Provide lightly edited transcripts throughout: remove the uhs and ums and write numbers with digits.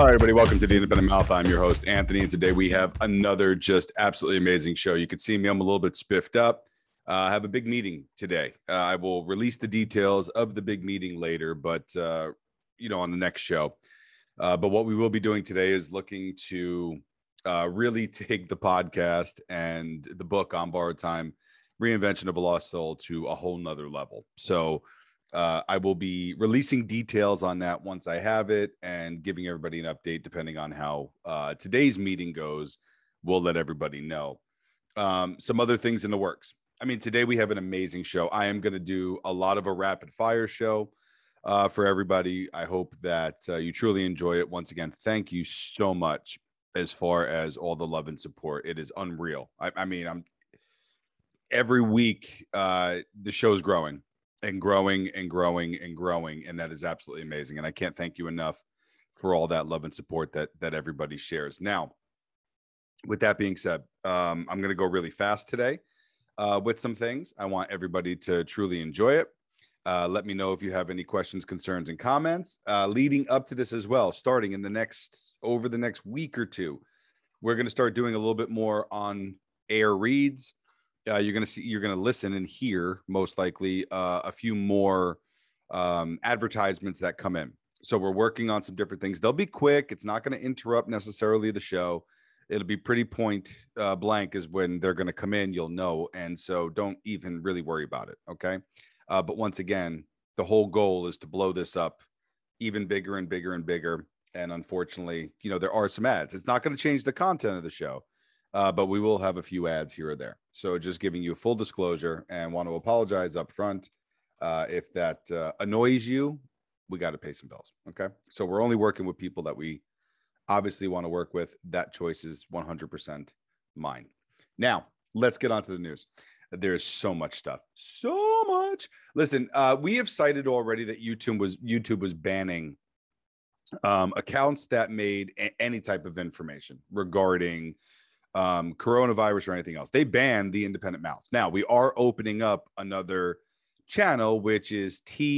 All right, everybody, welcome to the Independent Mouth. I'm your host, Anthony, and today we have another just absolutely amazing show. You can see me, I'm a little bit spiffed up. I have a big meeting today. I will release the details of the big meeting later, but, on the next show. But what we will be doing today is looking to really take the podcast and the book On Borrowed Time, Reinvention of a Lost Soul to a whole nother level. So I will be releasing details on that once I have it and giving everybody an update depending on how today's meeting goes. We'll let everybody know. Some other things in the works. I mean, today we have an amazing show. I am going to do a lot of a rapid fire show for everybody. I hope that you truly enjoy it. Once again, thank you so much as far as all the love and support. It is unreal. I mean, I'm every week the show is growing and growing and growing and growing, and that is absolutely amazing. And I can't thank you enough for all that love and support that everybody shares. Now, with that being said, I'm going to go really fast today with some things. I want everybody to truly enjoy it. Let me know if you have any questions, concerns, and comments leading up to this as well. Starting in over the next week or two, we're going to start doing a little bit more on air reads. You're going to listen and hear most likely a few more advertisements that come in. So we're working on some different things. They'll be quick. It's not going to interrupt necessarily the show. It'll be pretty point blank is when they're going to come in, you'll know. And so don't even really worry about it. Okay. But once again, the whole goal is to blow this up even bigger and bigger and bigger. And unfortunately, there are some ads. It's not going to change the content of the show. But we will have a few ads here or there. So just giving you full disclosure and want to apologize up front. If that annoys you, we got to pay some bills. Okay. So we're only working with people that we obviously want to work with. That choice is 100% mine. Now, let's get on to the news. There's so much stuff. So much. Listen, we have cited already that YouTube was banning accounts that made any type of information regarding coronavirus or anything else. They banned the Independent Mouth. Now we are opening up another channel, which is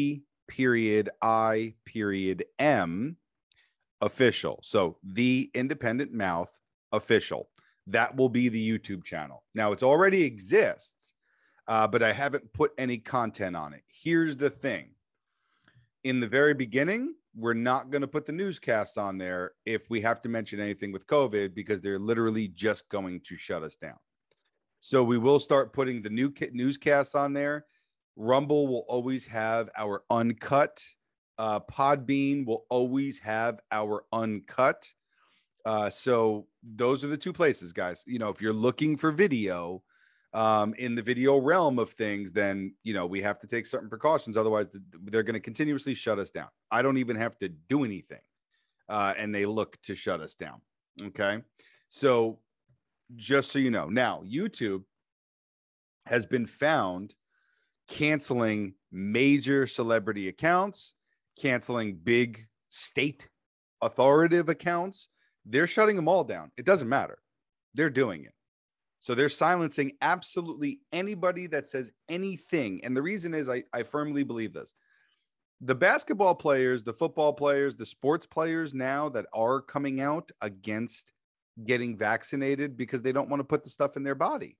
T.I.M official. So the Independent Mouth official. That will be the YouTube channel. Now it already exists, but I haven't put any content on it. Here's the thing. In the very beginning, we're not going to put the newscasts on there if we have to mention anything with COVID, because they're literally just going to shut us down. So we will start putting the new newscasts on there. Rumble will always have our uncut. Podbean will always have our uncut. So those are the two places, guys. If you're looking for video in the video realm of things, then, we have to take certain precautions. Otherwise, they're going to continuously shut us down. I don't even have to do anything. And they look to shut us down. Okay. So just so you know, now YouTube has been found canceling major celebrity accounts, canceling big state authoritative accounts. They're shutting them all down. It doesn't matter. They're doing it. So they're silencing absolutely anybody that says anything. And the reason is I firmly believe this. The basketball players, the football players, the sports players now that are coming out against getting vaccinated because they don't want to put the stuff in their body.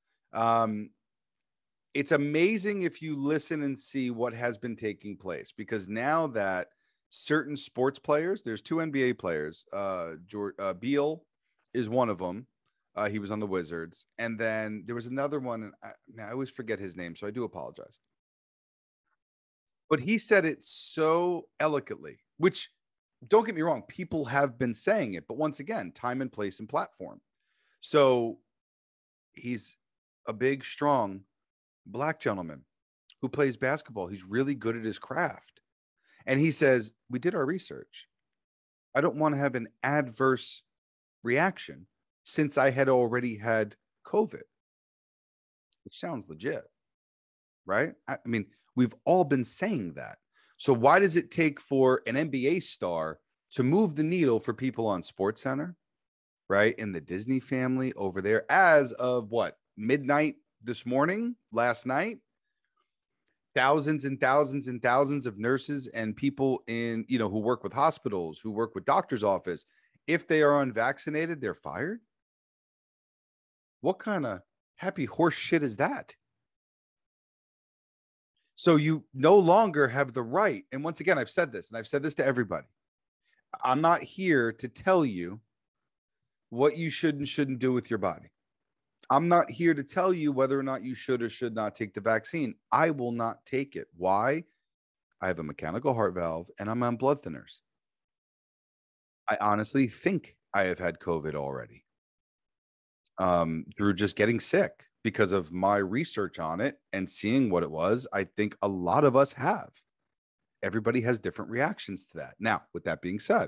It's amazing if you listen and see what has been taking place, because now that certain sports players, there's two NBA players, Beal is one of them. He was on the Wizards. And then there was another one. And I always forget his name, so I do apologize. But he said it so eloquently, which, don't get me wrong, people have been saying it. But once again, time and place and platform. So he's a big, strong Black gentleman who plays basketball. He's really good at his craft. And he says, we did our research. I don't want to have an adverse reaction since I had already had COVID, which sounds legit, right? I mean, we've all been saying that. So why does it take for an NBA star to move the needle for people on SportsCenter, right? In the Disney family over there, as of what, midnight this morning, last night, thousands and thousands and thousands of nurses and people in, who work with hospitals, who work with doctor's office. If they are unvaccinated, they're fired. What kind of happy horse shit is that? So you no longer have the right. And once again, I've said this, and I've said this to everybody. I'm not here to tell you what you should and shouldn't do with your body. I'm not here to tell you whether or not you should or should not take the vaccine. I will not take it. Why? I have a mechanical heart valve and I'm on blood thinners. I honestly think I have had COVID already through just getting sick because of my research on it and seeing what it was. I think a lot of us have. Everybody has different reactions to that. Now, with that being said,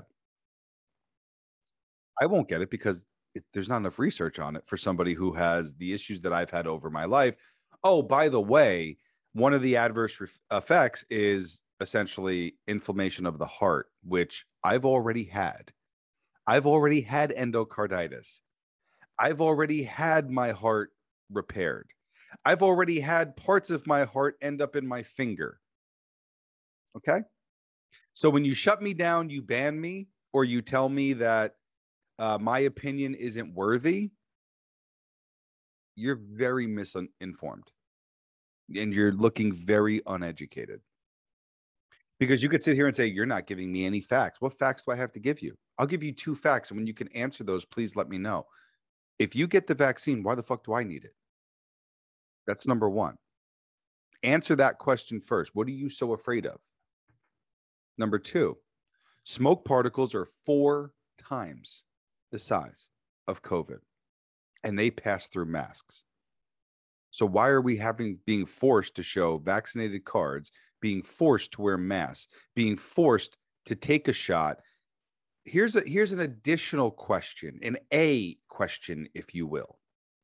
I won't get it because there's not enough research on it for somebody who has the issues that I've had over my life. Oh, by the way, one of the adverse effects is essentially inflammation of the heart, which I've already had. I've already had endocarditis. I've already had my heart repaired. I've already had parts of my heart end up in my finger. Okay. So when you shut me down, you ban me, or you tell me that my opinion isn't worthy, you're very misinformed and you're looking very uneducated. Because you could sit here and say, you're not giving me any facts. What facts do I have to give you? I'll give you 2 facts. And when you can answer those, please let me know. If you get the vaccine, why the fuck do I need it? That's number 1. Answer that question first. What are you so afraid of? Number 2, smoke particles are 4 times the size of COVID, and they pass through masks. So why are we being forced to show vaccinated cards, being forced to wear masks, being forced to take a shot? Here's an additional question, an A question, if you will.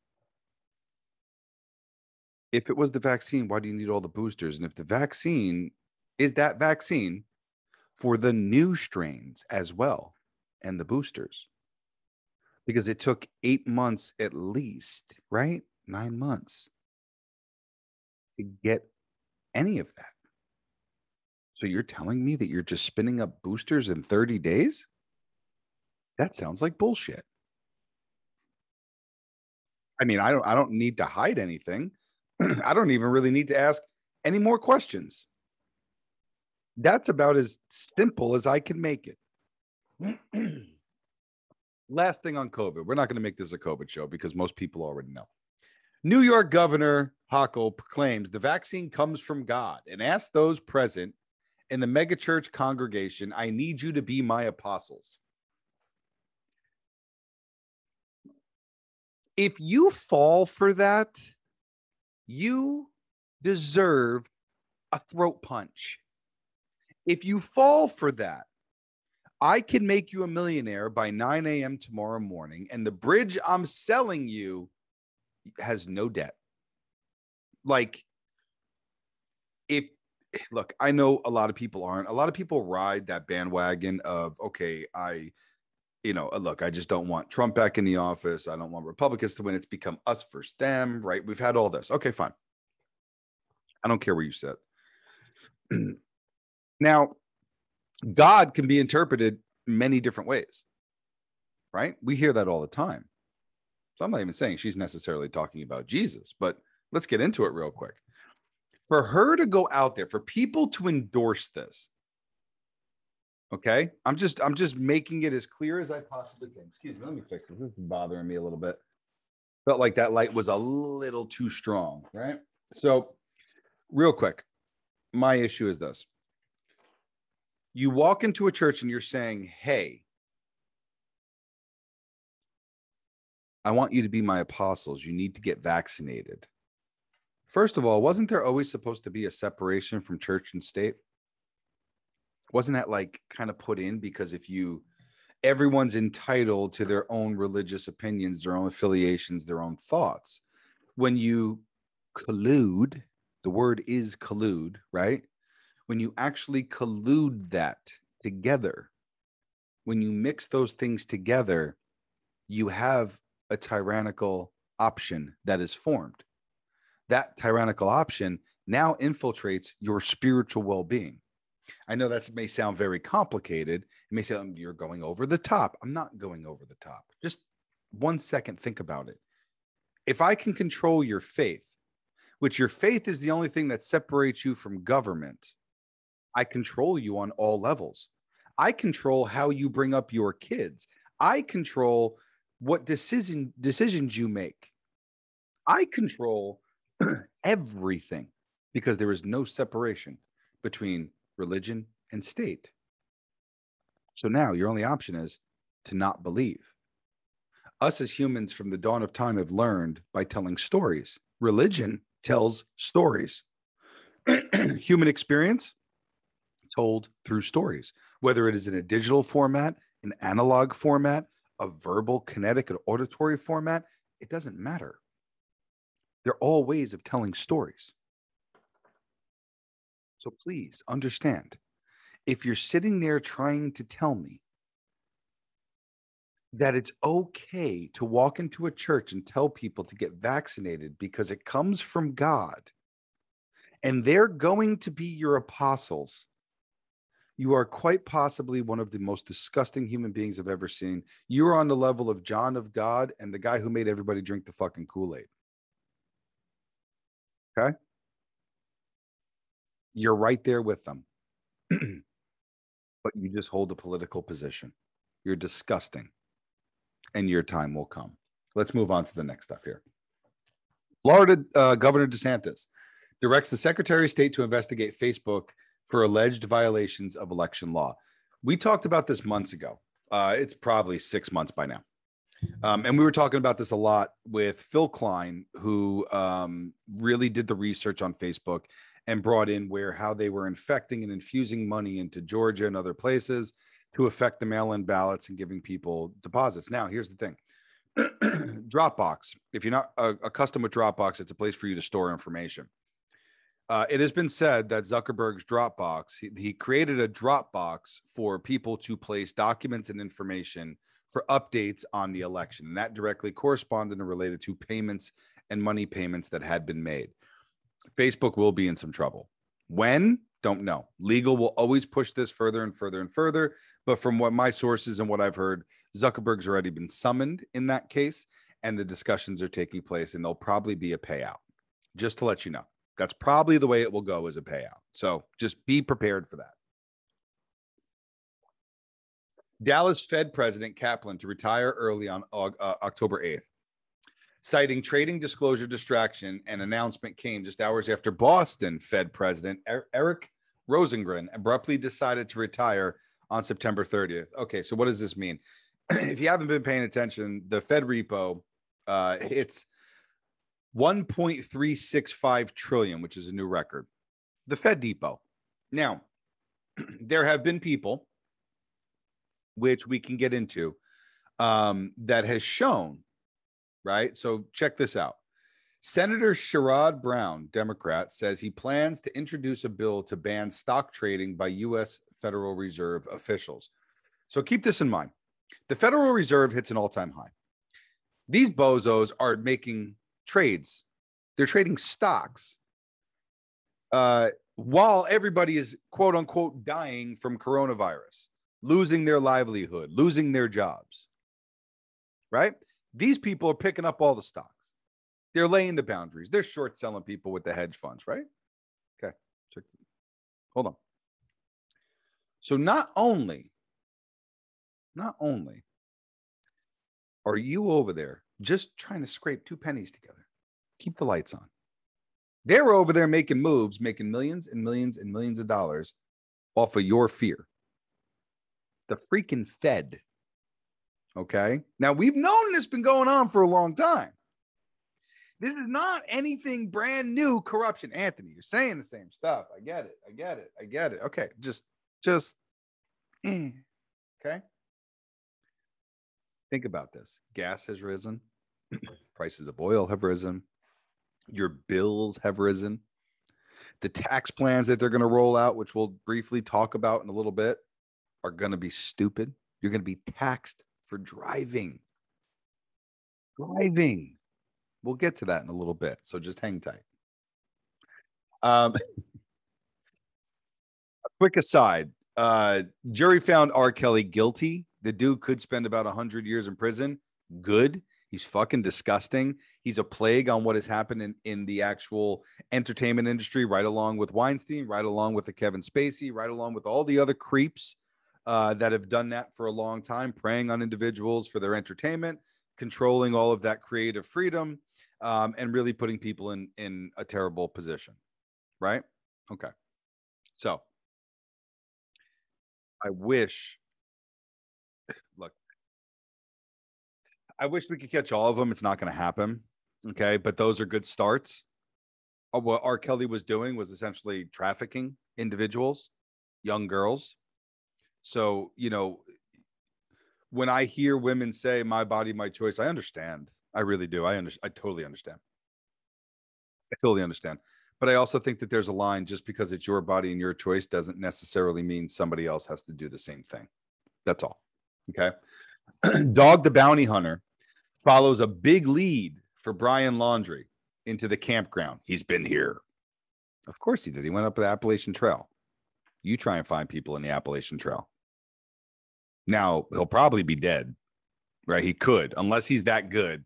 If it was the vaccine, why do you need all the boosters? And if the vaccine is that vaccine for the new strains as well and the boosters, because it took 8 months at least, right? 9 months to get any of that. So you're telling me that you're just spinning up boosters in 30 days? That sounds like bullshit. I mean, I don't need to hide anything. I don't even really need to ask any more questions. That's about as simple as I can make it. Last thing on COVID. We're not going to make this a COVID show because most people already know. New York Governor Hochul proclaims the vaccine comes from God and asks those present in the megachurch congregation, I need you to be my apostles. If you fall for that, you deserve a throat punch. If you fall for that, I can make you a millionaire by 9 a.m. tomorrow morning, and the bridge I'm selling you has no debt. Like, look, I know a lot of people aren't. A lot of people ride that bandwagon of, okay, look, I just don't want Trump back in the office. I don't want Republicans to win. It's become us versus them, right? We've had all this. Okay, fine. I don't care where you sit. Now, God can be interpreted many different ways, right? We hear that all the time. So I'm not even saying she's necessarily talking about Jesus, but let's get into it real quick. For her to go out there, for people to endorse this, okay? I'm just making it as clear as I possibly can. Excuse me, let me fix this. This is bothering me a little bit. Felt like that light was a little too strong, right? So real quick, my issue is this. You walk into a church and you're saying, hey, I want you to be my apostles. You need to get vaccinated. First of all, wasn't there always supposed to be a separation from church and state? Wasn't that like kind of put in because everyone's entitled to their own religious opinions, their own affiliations, their own thoughts. When you collude, the word is collude, right? When you actually collude that together, when you mix those things together, you have a tyrannical option that is formed. That tyrannical option now infiltrates your spiritual well-being. I know that may sound very complicated. It may sound you're going over the top. I'm not going over the top. Just 1 second, think about it. If I can control your faith, which your faith is the only thing that separates you from government, I control you on all levels. I control how you bring up your kids. I control what decisions you make. I control everything because there is no separation between religion and state. So now your only option is to not believe. Us as humans from the dawn of time have learned by telling stories. Religion tells stories. Human experience told through stories, whether it is in a digital format, an analog format, a verbal, kinetic, or auditory format, it doesn't matter. They're all ways of telling stories. So please understand, if you're sitting there trying to tell me that it's okay to walk into a church and tell people to get vaccinated because it comes from God and they're going to be your apostles, you are quite possibly one of the most disgusting human beings I've ever seen. You're on the level of John of God and the guy who made everybody drink the fucking Kool-Aid. Okay? You're right there with them. But you just hold a political position. You're disgusting. And your time will come. Let's move on to the next stuff here. Florida Governor DeSantis directs the Secretary of State to investigate Facebook for alleged violations of election law. We talked about this months ago. It's probably 6 months by now. And we were talking about this a lot with Phil Klein, who really did the research on Facebook and brought in how they were infecting and infusing money into Georgia and other places to affect the mail-in ballots and giving people deposits. Now, here's the thing. Dropbox. If you're not accustomed with Dropbox, it's a place for you to store information. It has been said that Zuckerberg's Dropbox, he created a Dropbox for people to place documents and information for updates on the election. And that directly corresponded and related to payments and money payments that had been made. Facebook will be in some trouble. When? Don't know. Legal will always push this further and further and further. But from what my sources and what I've heard, Zuckerberg's already been summoned in that case, and the discussions are taking place, and there'll probably be a payout. Just to let you know, that's probably the way it will go, as a payout. So just be prepared for that. Dallas Fed President Kaplan to retire early on October 8th. Citing trading disclosure distraction, an announcement came just hours after Boston Fed President Eric Rosengren abruptly decided to retire on September 30th. Okay, so what does this mean? If you haven't been paying attention, the Fed repo hits 1.365 trillion, which is a new record. The Fed Depot. Now, there have been people, which we can get into, that has shown, right? So check this out. Senator Sherrod Brown, Democrat, says he plans to introduce a bill to ban stock trading by U.S. Federal Reserve officials. So keep this in mind. The Federal Reserve hits an all-time high. These bozos are making trades. They're trading stocks while everybody is, quote unquote, dying from coronavirus, losing their livelihood, losing their jobs, right? These people are picking up all the stocks. They're laying the boundaries. They're short selling people with the hedge funds, right? Okay. Hold on. So not only are you over there just trying to scrape 2 pennies together, keep the lights on. They're over there making moves, making millions and millions and millions of dollars off of your fear. The freaking Fed. Okay. Now, we've known this been going on for a long time. This is not anything brand new corruption. Anthony, you're saying the same stuff. I get it. Okay. Just, okay. Think about this. Gas has risen. Prices of oil have risen. Your bills have risen. The tax plans that they're going to roll out, which we'll briefly talk about in a little bit, are going to be stupid. You're going to be taxed for driving. We'll get to that in a little bit. So just hang tight. Um, quick aside, jury found R. Kelly guilty. The dude could spend about 100 years in prison. Good. He's fucking disgusting. He's a plague on what has happened in the actual entertainment industry, right along with Weinstein, right along with the Kevin Spacey, right along with all the other creeps that have done that for a long time, preying on individuals for their entertainment, controlling all of that creative freedom, and really putting people in a terrible position. Right? Okay. So I wish, look, I wish we could catch all of them. It's not going to happen. Okay. But those are good starts. What R. Kelly was doing was essentially trafficking individuals, young girls. So, when I hear women say my body, my choice, I understand. I really do. I totally understand. I totally understand. But I also think that there's a line. Just because it's your body and your choice doesn't necessarily mean somebody else has to do the same thing. That's all. Okay. Dog the Bounty Hunter follows a big lead for Brian Laundrie into the campground. He's been here. Of course he did. He went up the Appalachian Trail. You try and find people in the Appalachian Trail. Now, he'll probably be dead, right? He could, unless he's that good.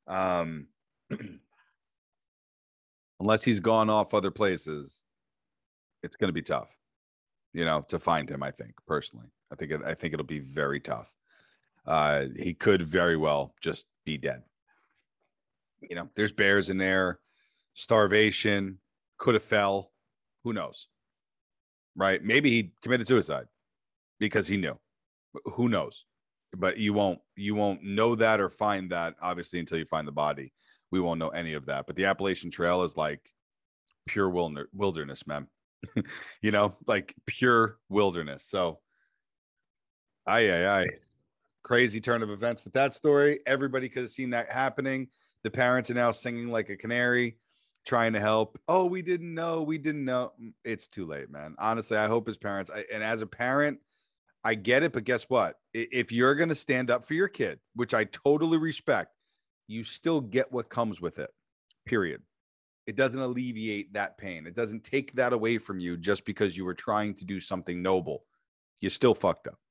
Unless he's gone off other places, it's going to be tough, to find him. I think personally, I think it'll be very tough. He could very well just be dead. There's bears in there, starvation, could have fell. Who knows? Right? Maybe he committed suicide because he knew. Who knows? But you won't know that or find that, obviously, until you find the body. We won't know any of that. But the Appalachian Trail is like pure wilderness, man. Like pure wilderness. So, crazy turn of events with that story. Everybody could have seen that happening. The parents are now singing like a canary, trying to help. Oh, we didn't know. We didn't know. It's too late, man. Honestly, I hope his parents, and as a parent, I get it, but guess what? If you're going to stand up for your kid, which I totally respect, you still get what comes with it, period. It doesn't alleviate that pain. It doesn't take that away from you just because you were trying to do something noble. You still fucked up.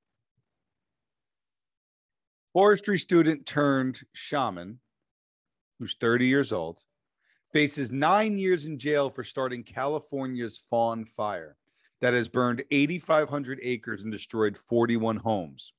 Forestry student turned shaman, who's 30 years old, faces 9 years in jail for starting California's Fawn Fire that has burned 8,500 acres and destroyed 41 homes.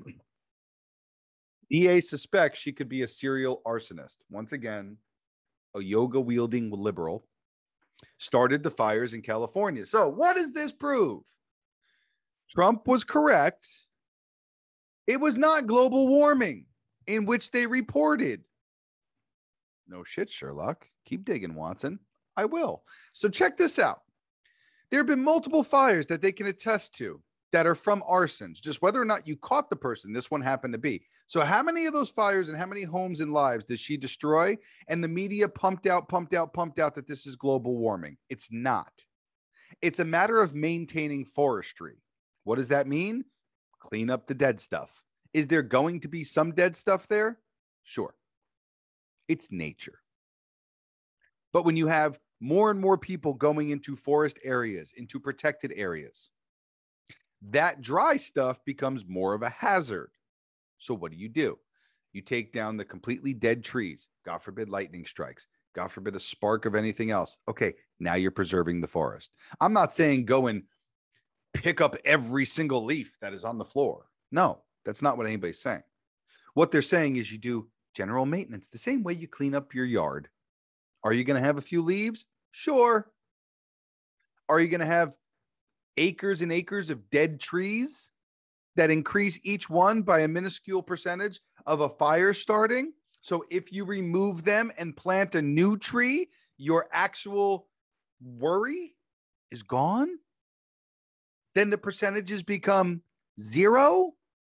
DA suspects she could be a serial arsonist. Once again, a yoga-wielding liberal started the fires in California. So what does this prove? Trump was correct. It was not global warming in which they reported. No shit, Sherlock. Keep digging, Watson. I will. So check this out. There have been multiple fires that they can attest to that are from arsons, just whether or not you caught the person this one happened to be. So how many of those fires and how many homes and lives did she destroy? And the media pumped out that this is global warming. It's not. It's a matter of maintaining forestry. What does that mean? Clean up the dead stuff. Is there going to be some dead stuff there? Sure. It's nature. But when you have more and more people going into forest areas, into protected areas, that dry stuff becomes more of a hazard. So what do? You take down the completely dead trees. God forbid lightning strikes. God forbid a spark of anything else. Okay, now you're preserving the forest. I'm not saying go and pick up every single leaf that is on the floor. No, that's not what anybody's saying. What they're saying is you do general maintenance, the same way you clean up your yard. Are you going to have a few leaves? Sure. Are you going to have acres and acres of dead trees that increase each one by a minuscule percentage of a fire starting? So if you remove them and plant a new tree, your actual worry is gone? Then the percentages become zero?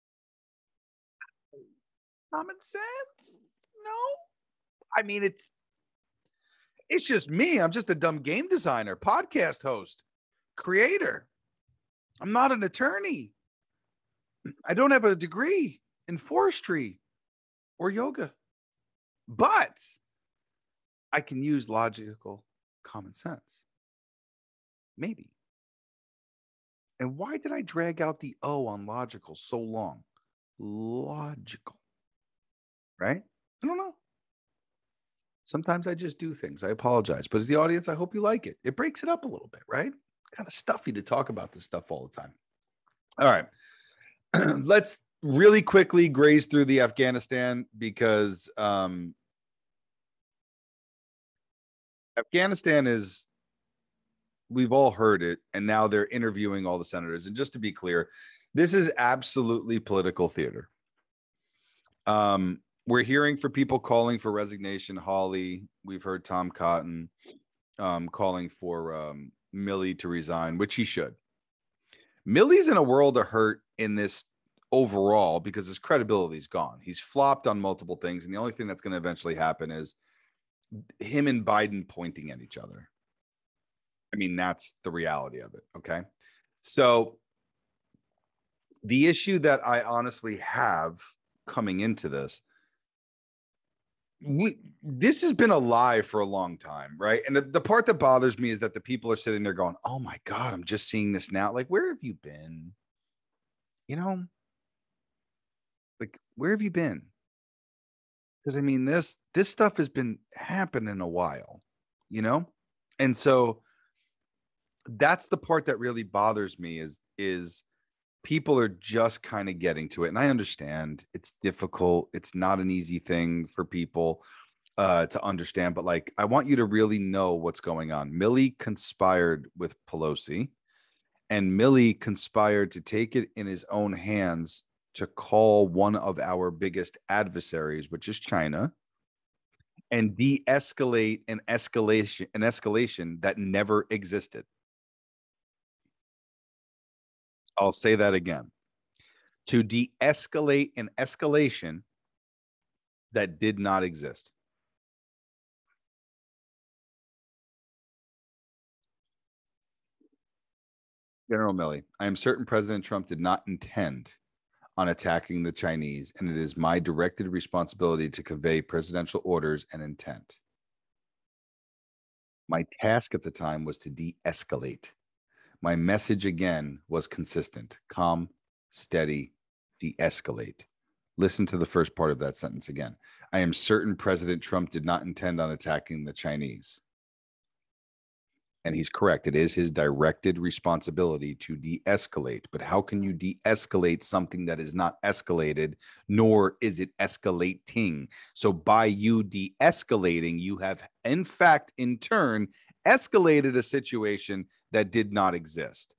Common sense? No. I mean, it's just me. I'm just a dumb game designer, podcast host, creator. I'm not an attorney. I don't have a degree in forestry or yoga, but I can use logical common sense. Maybe. And why did I drag out the O on logical so long? Logical, right? I don't know. Sometimes I just do things. I apologize. But as the audience, I hope you like it. It breaks it up a little bit, right? Kind of stuffy to talk about this stuff all the time. All right. Let's really quickly graze through the Afghanistan because Afghanistan is, we've all heard it, and now they're interviewing all the senators. And just to be clear, this is absolutely political theater. We're hearing for people calling for resignation. Hawley, we've heard Tom Cotton calling for Milley to resign, which he should. Milley's in a world of hurt in this overall because his credibility is gone. He's flopped on multiple things, and the only thing that's going to eventually happen is him and Biden pointing at each other. I mean, that's the reality of it. Okay. So the issue that I honestly have coming into this, this has been a lie for a long time, right? And the part that bothers me is that the people are sitting there going, oh my God, I'm just seeing this now. Like, where have you been? You know, like, where have you been? Because I mean, this stuff has been happening a while, you know? And so that's the part that really bothers me is people are just kind of getting to it. And I understand it's difficult. It's not an easy thing for people to understand, but like, I want you to really know what's going on. Milley conspired with Pelosi, and Milley conspired to take it in his own hands to call one of our biggest adversaries, which is China, and de-escalate an escalation that never existed. I'll say that again. To de-escalate an escalation that did not exist. General Milley, I am certain President Trump did not intend on attacking the Chinese, and it is my directed responsibility to convey presidential orders and intent. My task at the time was to de-escalate. My message again was consistent: calm, steady, de-escalate. Listen to the first part of that sentence again. I am certain President Trump did not intend on attacking the Chinese. And he's correct. It is his directed responsibility to de-escalate. But how can you de-escalate something that is not escalated, nor is it escalating? So by you de-escalating, you have, in fact, in turn, escalated a situation that did not exist.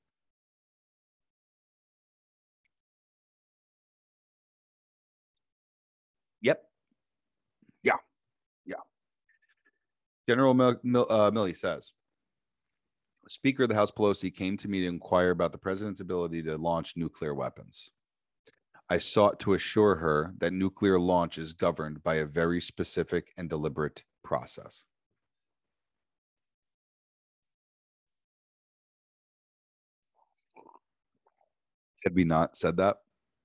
Yep. Yeah. Yeah. General Milley says, Speaker of the House Pelosi came to me to inquire about the president's ability to launch nuclear weapons. I sought to assure her that nuclear launch is governed by a very specific and deliberate process. Had we not said that?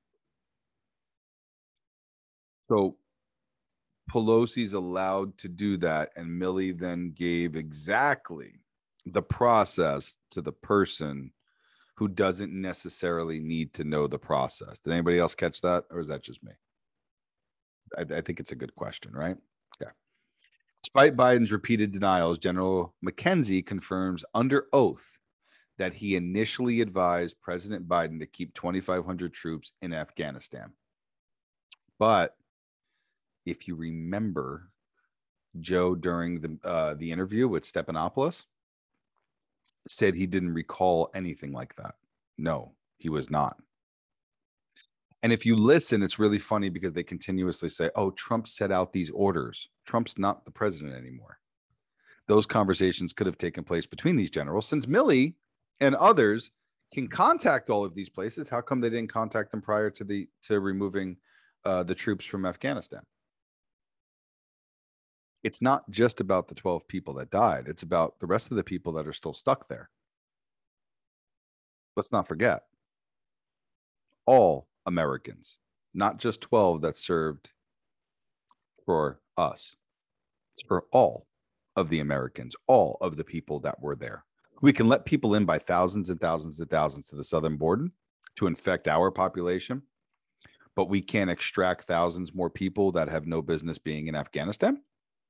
So Pelosi's allowed to do that, and Milley then gave exactly the process to the person who doesn't necessarily need to know the process. Did anybody else catch that, or is that just me? I think it's a good question, right? Yeah. Despite Biden's repeated denials, General McKenzie confirms under oath that he initially advised President Biden to keep 2,500 troops in Afghanistan. But if you remember, Joe, during the interview with Stephanopoulos, said he didn't recall anything like that. No, he was not. And if you listen, it's really funny because they continuously say, oh, Trump set out these orders. Trump's not the president anymore. Those conversations could have taken place between these generals. Since Milley and others can contact all of these places, how come they didn't contact them prior to removing the troops from Afghanistan? It's not just about the 12 people that died. It's about the rest of the people that are still stuck there. Let's not forget, all Americans, not just 12 that served for us. It's for all of the Americans, all of the people that were there, We can let people in by thousands and thousands and thousands to the southern border to infect our population, but we can't extract thousands more people that have no business being in Afghanistan.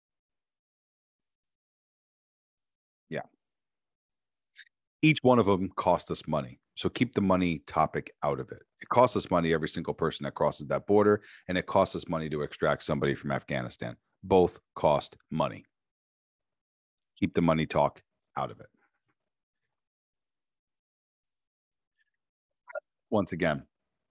Yeah. Each one of them cost us money. So keep the money topic out of it. It costs us money every single person that crosses that border, and it costs us money to extract somebody from Afghanistan. Both cost money. Keep the money talk out of it. Once again,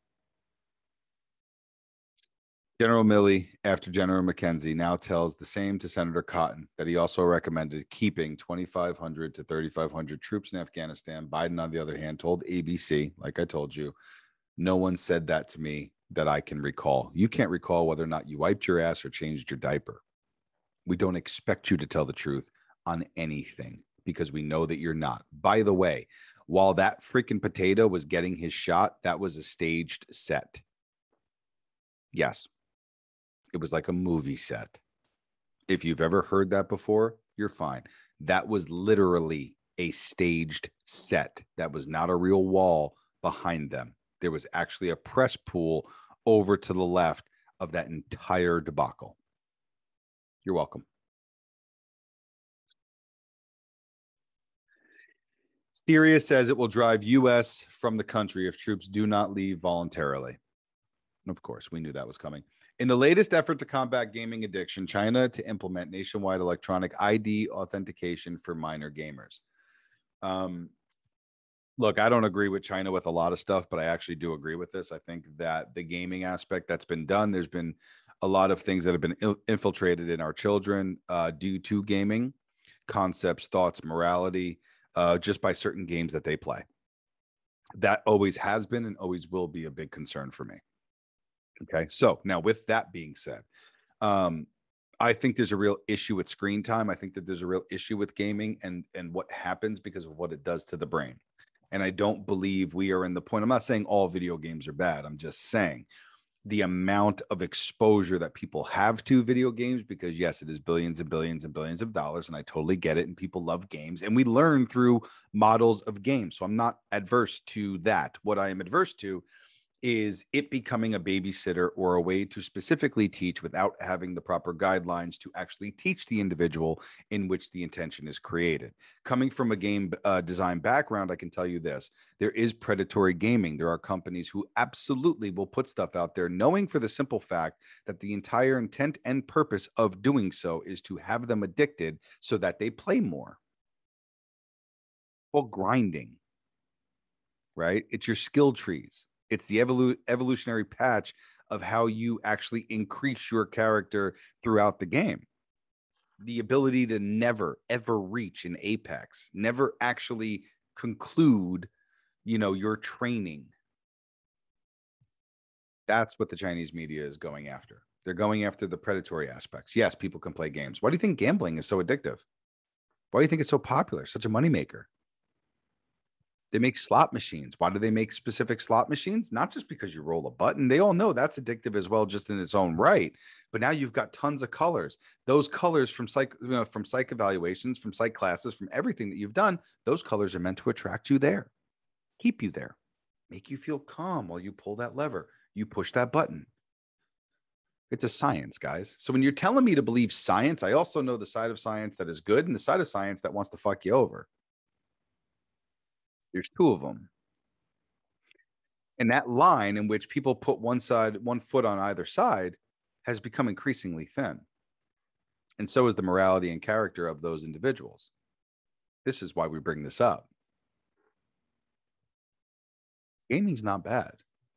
General Milley, after General McKenzie, now tells the same to Senator Cotton that he also recommended keeping 2,500 to 3,500 troops in Afghanistan. Biden, on the other hand, told ABC, like I told you, no one said that to me that I can recall. You can't recall whether or not you wiped your ass or changed your diaper. We don't expect you to tell the truth on anything because we know that you're not. By the way, while that freaking potato was getting his shot, that was a staged set. Yes. It was like a movie set. If you've ever heard that before, you're fine. That was literally a staged set. That was not a real wall behind them. There was actually a press pool over to the left of that entire debacle. You're welcome. Syria says it will drive U.S. from the country if troops do not leave voluntarily. Of course, we knew that was coming. In the latest effort to combat gaming addiction, China to implement nationwide electronic ID authentication for minor gamers. Look, I don't agree with China with a lot of stuff, but I actually do agree with this. I think that the gaming aspect that's been done, there's been a lot of things that have been infiltrated in our children due to gaming concepts, thoughts, morality, just by certain games that they play. That always has been and always will be a big concern for me. Okay. So now with that being said, I think there's a real issue with screen time. I think that there's a real issue with gaming and what happens because of what it does to the brain. And I don't believe we are in the point. I'm not saying all video games are bad. I'm just saying the amount of exposure that people have to video games, because yes, it is billions and billions and billions of dollars. And I totally get it. And people love games and we learn through models of games. So I'm not adverse to that. What I am adverse to is it becoming a babysitter or a way to specifically teach without having the proper guidelines to actually teach the individual in which the intention is created. Coming from a game design background, I can tell you this. There is predatory gaming. There are companies who absolutely will put stuff out there knowing for the simple fact that the entire intent and purpose of doing so is to have them addicted so that they play more. Well, grinding, right? It's your skill trees. It's the evolutionary patch of how you actually increase your character throughout the game. The ability to never, ever reach an apex, never actually conclude, your training. That's what the Chinese media is going after. They're going after the predatory aspects. Yes, people can play games. Why do you think gambling is so addictive? Why do you think it's so popular, such a moneymaker? They make slot machines. Why do they make specific slot machines? Not just because you roll a button. They all know that's addictive as well, just in its own right. But now you've got tons of colors. Those colors from psych evaluations, from psych classes, from everything that you've done, those colors are meant to attract you there, keep you there, make you feel calm while you pull that lever, you push that button. It's a science, guys. So when you're telling me to believe science, I also know the side of science that is good and the side of science that wants to fuck you over. There's two of them. And that line in which people put one foot on either side has become increasingly thin. And so is the morality and character of those individuals. This is why we bring this up. Gaming's not bad.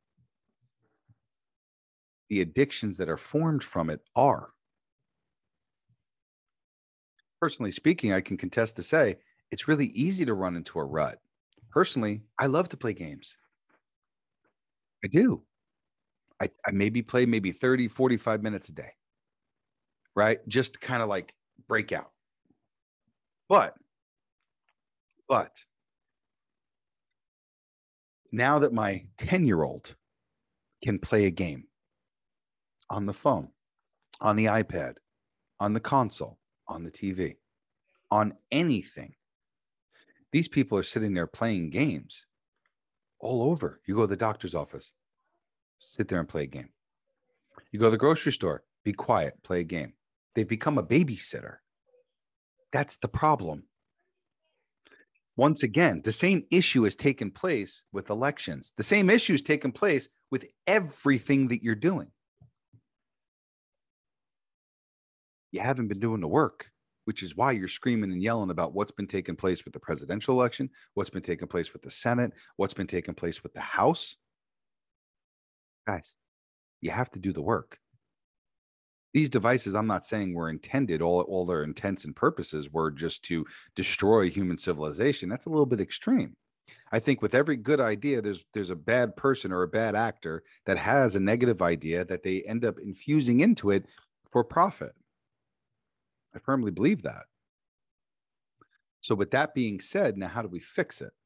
The addictions that are formed from it are. Personally speaking, I can contest to say it's really easy to run into a rut. Personally, I love to play games. I do. I maybe play 30, 45 minutes a day, right? Just kind of like break out. But now that my 10-year-old can play a game on the phone, on the iPad, on the console, on the TV, on anything, These people are sitting there playing games all over. You go to the doctor's office, sit there and play a game. You go to the grocery store, be quiet, play a game. They've become a babysitter. That's the problem. Once again, the same issue has taken place with elections. The same issue has taken place with everything that you're doing. You haven't been doing the work, which is why you're screaming and yelling about what's been taking place with the presidential election, what's been taking place with the Senate, what's been taking place with the House. Guys, you have to do the work. These devices, I'm not saying were intended, all their intents and purposes were just to destroy human civilization. That's a little bit extreme. I think with every good idea, there's a bad person or a bad actor that has a negative idea that they end up infusing into it for profit. I firmly believe that. So with that being said, now how do we fix it?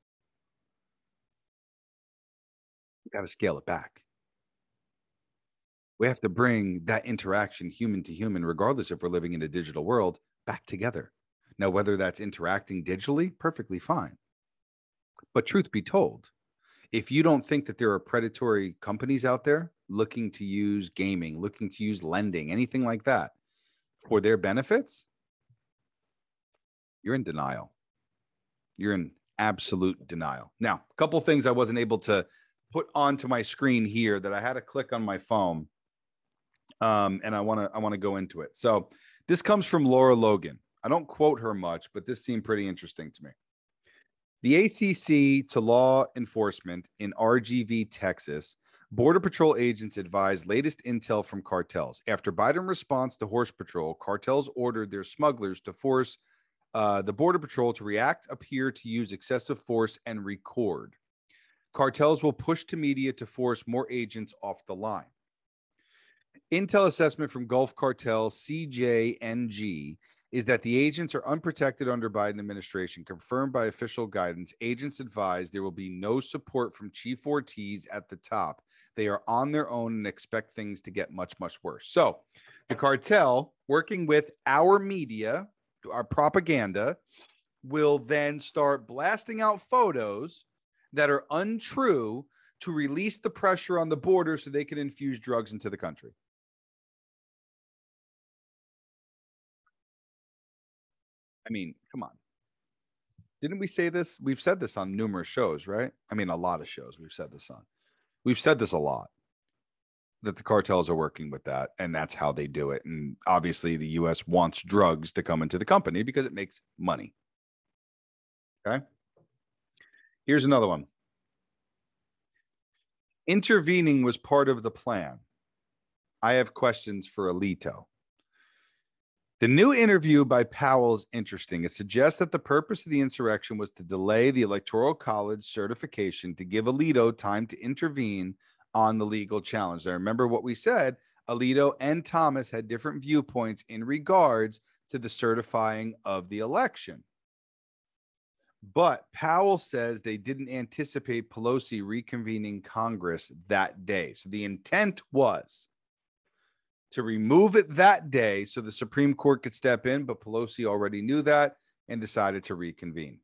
We got to scale it back. We have to bring that interaction human to human, regardless if we're living in a digital world, back together. Now, whether that's interacting digitally, perfectly fine. But truth be told, if you don't think that there are predatory companies out there looking to use gaming, looking to use lending, anything like that for their benefits, you're in denial. You're in absolute denial. Now, a couple of things I wasn't able to put onto my screen here that I had to click on my phone. And I want to go into it. So this comes from Laura Logan. I don't quote her much, but this seemed pretty interesting to me. The ACC to law enforcement in RGV, Texas, Border Patrol agents advised latest intel from cartels. After Biden response to Horse Patrol, cartels ordered their smugglers to force the Border Patrol to react, appear to use excessive force, and record. Cartels will push to media to force more agents off the line. Intel assessment from Gulf Cartel CJNG is that the agents are unprotected under Biden administration. Confirmed by official guidance, agents advise there will be no support from Chief Ortiz at the top. They are on their own and expect things to get much, much worse. So the cartel, working with our media, our propaganda, will then start blasting out photos that are untrue to release the pressure on the border so they can infuse drugs into the country. I mean, come on. Didn't we say this? We've said this on numerous shows, right? I mean, a lot of shows we've said this on. We've said this a lot, that the cartels are working with that, and that's how they do it. And obviously, the U.S. wants drugs to come into the company because it makes money. Okay. Here's another one. Intervening was part of the plan. I have questions for Alito. The new interview by Powell is interesting. It suggests that the purpose of the insurrection was to delay the Electoral College certification to give Alito time to intervene on the legal challenge. Now, remember what we said, Alito and Thomas had different viewpoints in regards to the certifying of the election. But Powell says they didn't anticipate Pelosi reconvening Congress that day. So the intent was to remove it that day so the Supreme Court could step in, but Pelosi already knew that and decided to reconvene.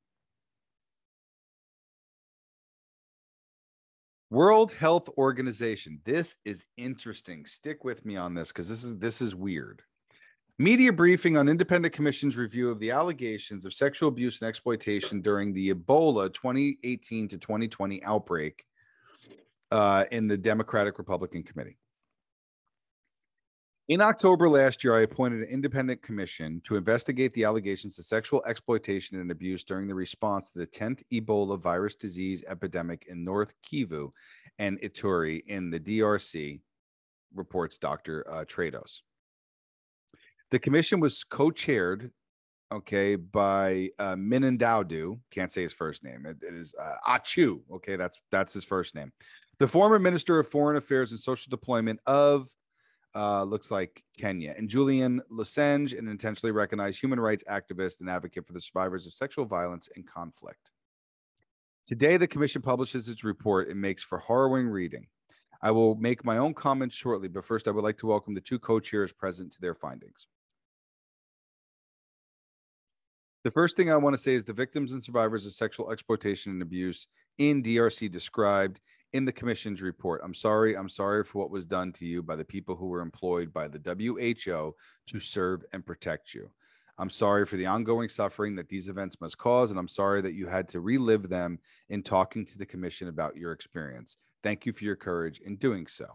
World Health Organization. This is interesting. Stick with me on this because this is weird. Media briefing on independent commission's review of the allegations of sexual abuse and exploitation during the Ebola 2018 to 2020 outbreak in the Democratic Republican Committee. In October last year, I appointed an independent commission to investigate the allegations of sexual exploitation and abuse during the response to the 10th Ebola virus disease epidemic in North Kivu and Ituri in the DRC, reports Dr. Trados. The commission was co-chaired, by Minindaudu. Can't say his first name. It is Achu. Okay, that's his first name. The former Minister of Foreign Affairs and Social Deployment of looks like Kenya, and Julian Losange, an intentionally recognized human rights activist and advocate for the survivors of sexual violence and conflict. Today, the commission publishes its report and makes for harrowing reading. I will make my own comments shortly, but first I would like to welcome the two co-chairs present to their findings. The first thing I want to say is the victims and survivors of sexual exploitation and abuse in DRC described in the commission's report. I'm sorry for what was done to you by the people who were employed by the WHO to serve and protect you. I'm sorry for the ongoing suffering that these events must cause, and I'm sorry that you had to relive them in talking to the commission about your experience. Thank you for your courage in doing so.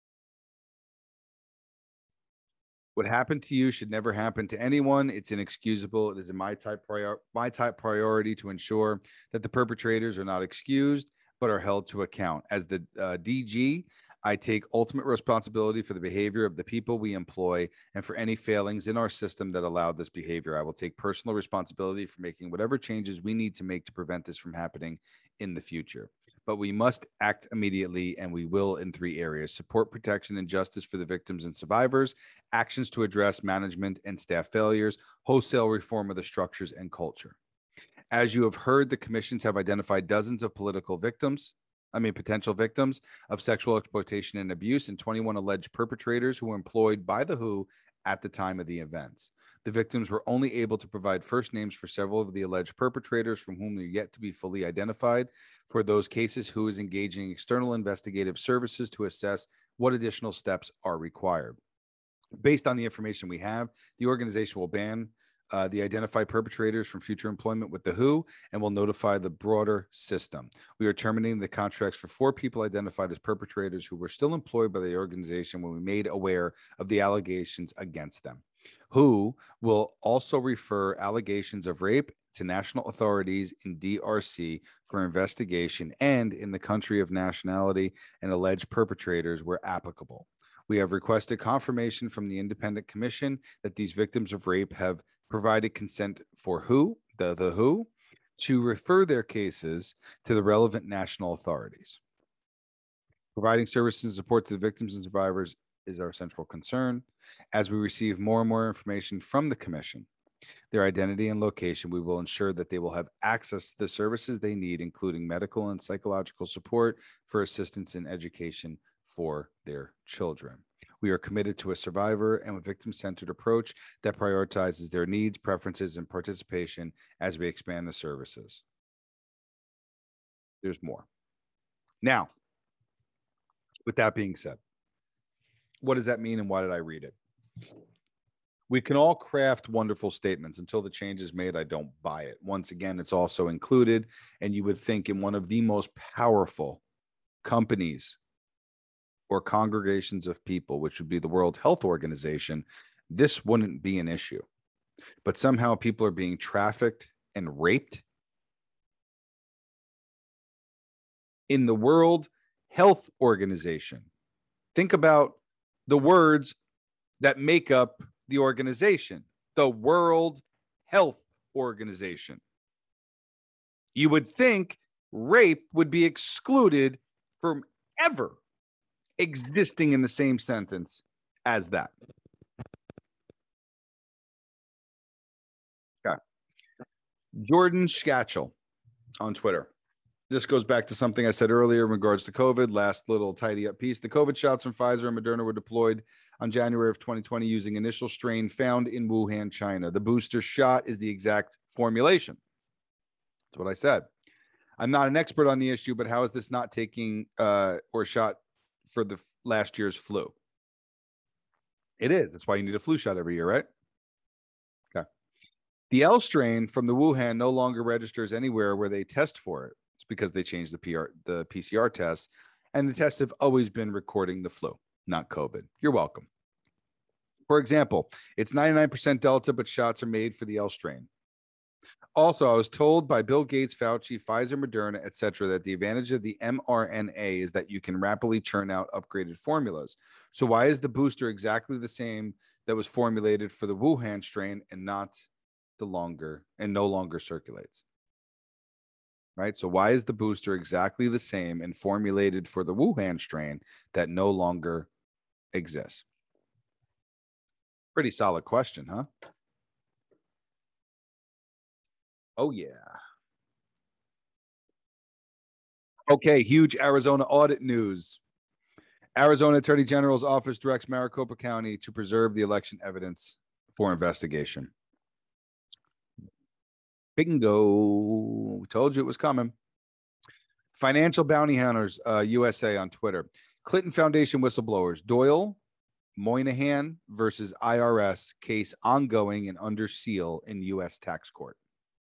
What happened to you should never happen to anyone. It's inexcusable. It is in my top priority to ensure that the perpetrators are not excused, but are held to account. As the DG, I take ultimate responsibility for the behavior of the people we employ and for any failings in our system that allowed this behavior. I will take personal responsibility for making whatever changes we need to make to prevent this from happening in the future. But we must act immediately, and we will in 3 areas: support, protection, and justice for the victims and survivors, actions to address management and staff failures, wholesale reform of the structures and culture. As you have heard, the commissions have identified dozens of potential victims of sexual exploitation and abuse, and 21 alleged perpetrators who were employed by the WHO at the time of the events. The victims were only able to provide first names for several of the alleged perpetrators, from whom they're yet to be fully identified. For those cases, WHO is engaging external investigative services to assess what additional steps are required. Based on the information we have, the organization will ban the identified perpetrators from future employment with the WHO and will notify the broader system. We are terminating the contracts for 4 people identified as perpetrators who were still employed by the organization when we made aware of the allegations against them. WHO will also refer allegations of rape to national authorities in DRC for investigation and in the country of nationality and alleged perpetrators where applicable. We have requested confirmation from the independent commission that these victims of rape have provided consent for the WHO, to refer their cases to the relevant national authorities. Providing services and support to the victims and survivors is our central concern. As we receive more and more information from the commission, their identity and location, we will ensure that they will have access to the services they need, including medical and psychological support for assistance in education for their children. We are committed to a survivor and victim-centered approach that prioritizes their needs, preferences, and participation as we expand the services. There's more. Now, with that being said, what does that mean and why did I read it? We can all craft wonderful statements. Until the change is made, I don't buy it. Once again, it's also included, and you would think in one of the most powerful companies or congregations of people, which would be the World Health Organization, this wouldn't be an issue. But somehow people are being trafficked and raped. In the World Health Organization, think about the words that make up the organization, the World Health Organization. You would think rape would be excluded from ever existing in the same sentence as that. Okay. Jordan Scatchel on Twitter. This goes back to something I said earlier in regards to COVID. Last little tidy up piece. The COVID shots from Pfizer and Moderna were deployed on January of 2020 using initial strain found in Wuhan, China. The booster shot is the exact formulation. That's what I said. I'm not an expert on the issue, but how is this not taking or shot for the last year's flu? It is. That's why you need a flu shot every year, right? Okay. The L strain from the Wuhan no longer registers anywhere where they test for it. It's because they changed the PCR test, and the tests have always been recording the flu, not COVID. You're welcome. For example, it's 99% Delta, but shots are made for the L strain. Also, I was told by Bill Gates, Fauci, Pfizer, Moderna, etc., that the advantage of the mRNA is that you can rapidly churn out upgraded formulas. So why is the booster exactly the same that was formulated for the Wuhan strain and no longer circulates? Right? So why is the booster exactly the same and formulated for the Wuhan strain that no longer exists? Pretty solid question, huh? Oh, yeah. Okay, huge Arizona audit news. Arizona Attorney General's office directs Maricopa County to preserve the election evidence for investigation. Bingo. We told you it was coming. Financial Bounty Hunters USA on Twitter. Clinton Foundation whistleblowers. Doyle Moynihan versus IRS case ongoing and under seal in U.S. tax court.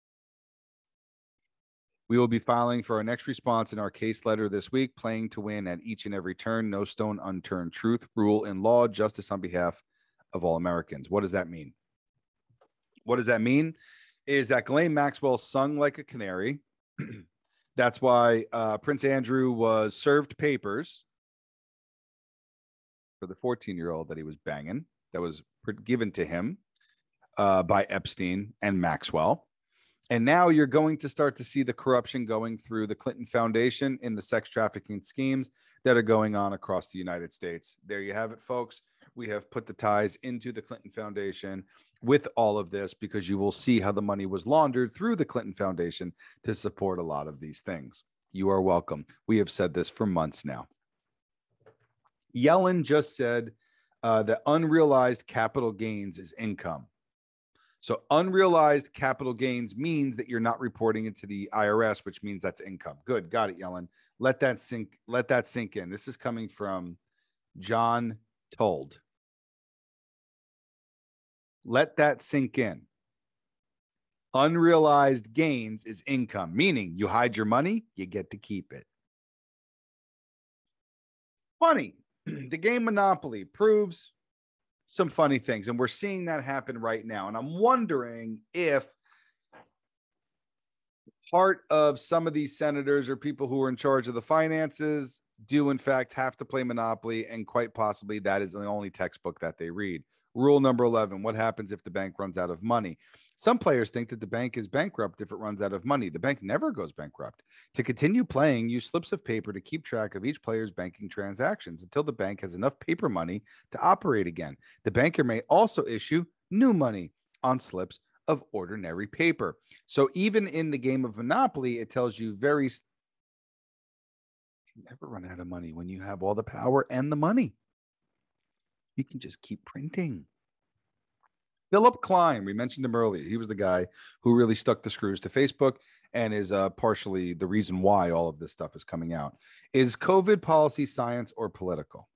We will be filing for our next response in our case letter this week, playing to win at each and every turn. No stone unturned. Truth, rule, and law. Justice on behalf of all Americans. What does that mean? What does that mean? Is that Ghislaine Maxwell sung like a canary. That's why Prince Andrew was served papers for the 14-year-old that he was banging. That was given to him by Epstein and Maxwell. And now you're going to start to see the corruption going through the Clinton Foundation in the sex trafficking schemes that are going on across the United States. There you have it, folks. We have put the ties into the Clinton Foundation with all of this because you will see how the money was laundered through the Clinton Foundation to support a lot of these things. You are welcome. We have said this for months now. Yellen just said that unrealized capital gains is income. So unrealized capital gains means that you're not reporting it to the IRS, which means that's income. Good. Got it, Yellen. Let that sink in. This is coming from John Told. Let that sink in. Unrealized gains is income, meaning you hide your money, you get to keep it. Funny. The game Monopoly proves some funny things, and we're seeing that happen right now. And I'm wondering if part of some of these senators or people who are in charge of the finances do in fact have to play Monopoly, and quite possibly that is the only textbook that they read. Rule number 11, what happens if the bank runs out of money? Some players think that the bank is bankrupt if it runs out of money. The bank never goes bankrupt. To continue playing, use slips of paper to keep track of each player's banking transactions until the bank has enough paper money to operate again. The banker may also issue new money on slips of ordinary paper. So even in the game of Monopoly, it tells you you never run out of money when you have all the power and the money. You can just keep printing. Philip Klein, we mentioned him earlier. He was the guy who really stuck the screws to Facebook and is partially the reason why all of this stuff is coming out. Is COVID policy science or political?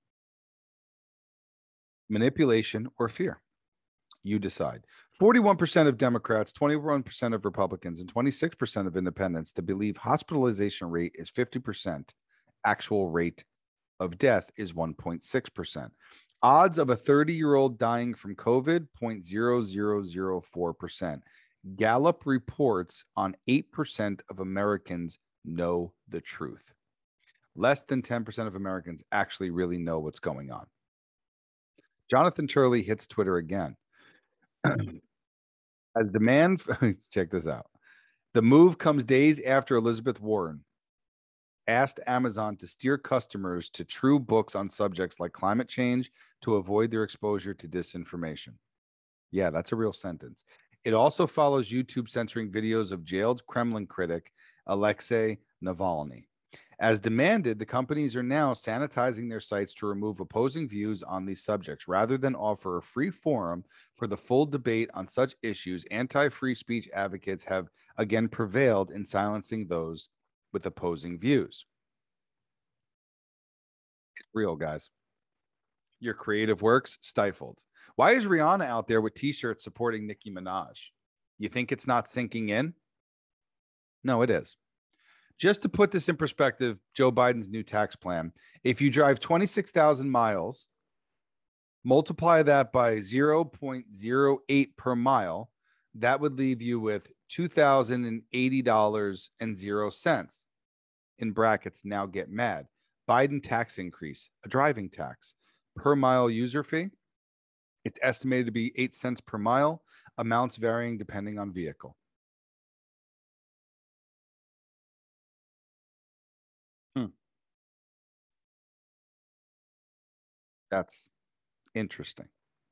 Manipulation or fear? You decide. 41% of Democrats, 21% of Republicans, and 26% of independents to believe hospitalization rate is 50%. Actual rate of death is 1.6%. Odds of a 30-year-old dying from COVID, 0.0004%. Gallup reports on 8% of Americans know the truth. Less than 10% of Americans actually really know what's going on. Jonathan Turley hits Twitter again. As demand, check this out. The move comes days after Elizabeth Warren asked Amazon to steer customers to true books on subjects like climate change to avoid their exposure to disinformation. Yeah, that's a real sentence. It also follows YouTube censoring videos of jailed Kremlin critic Alexei Navalny. As demanded, the companies are now sanitizing their sites to remove opposing views on these subjects. Rather than offer a free forum for the full debate on such issues, anti-free speech advocates have again prevailed in silencing those with opposing views. It's real, guys. Your creative works stifled. Why is Rihanna out there with t-shirts supporting Nicki Minaj? You think it's not sinking in? No, it is. Just to put this in perspective, Joe Biden's new tax plan, if you drive 26,000 miles, multiply that by 0.08 per mile, that would leave you with $2,080.00. In brackets, now get mad. Biden tax increase, a driving tax, per mile user fee. It's estimated to be 8 cents per mile, amounts varying depending on vehicle. That's interesting.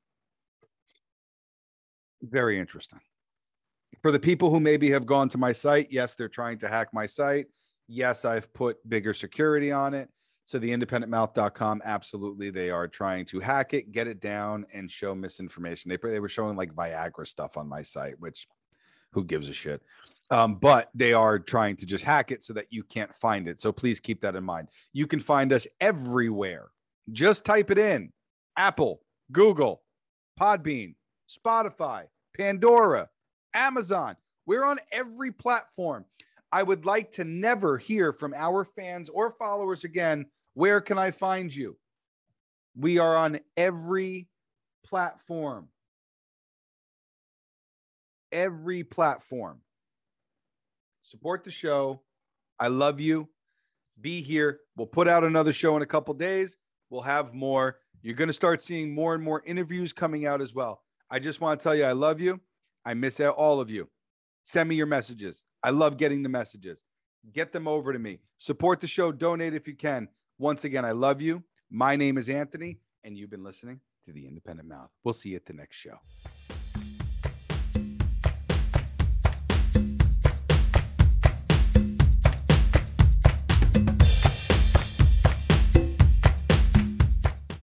Very interesting. For the people who maybe have gone to my site, yes, they're trying to hack my site. Yes, I've put bigger security on it. So the independentmouth.com, absolutely, they are trying to hack it, get it down, and show misinformation. They were showing like Viagra stuff on my site, which Who gives a shit? But they are trying to just hack it so that you can't find it. So please keep that in mind. You can find us everywhere. Just type it in: Apple, Google, Podbean, Spotify, Pandora, Amazon. We're on every platform. I would like to never hear from our fans or followers again, where can I find you? We are on every platform. Every platform. Support the show. I love you. Be here. We'll put out another show in a couple days. We'll have more. You're going to start seeing more and more interviews coming out as well. I just want to tell you, I love you. I miss all of you. Send me your messages. I love getting the messages. Get them over to me. Support the show. Donate if you can. Once again, I love you. My name is Anthony, and you've been listening to The Independent Mouth. We'll see you at the next show.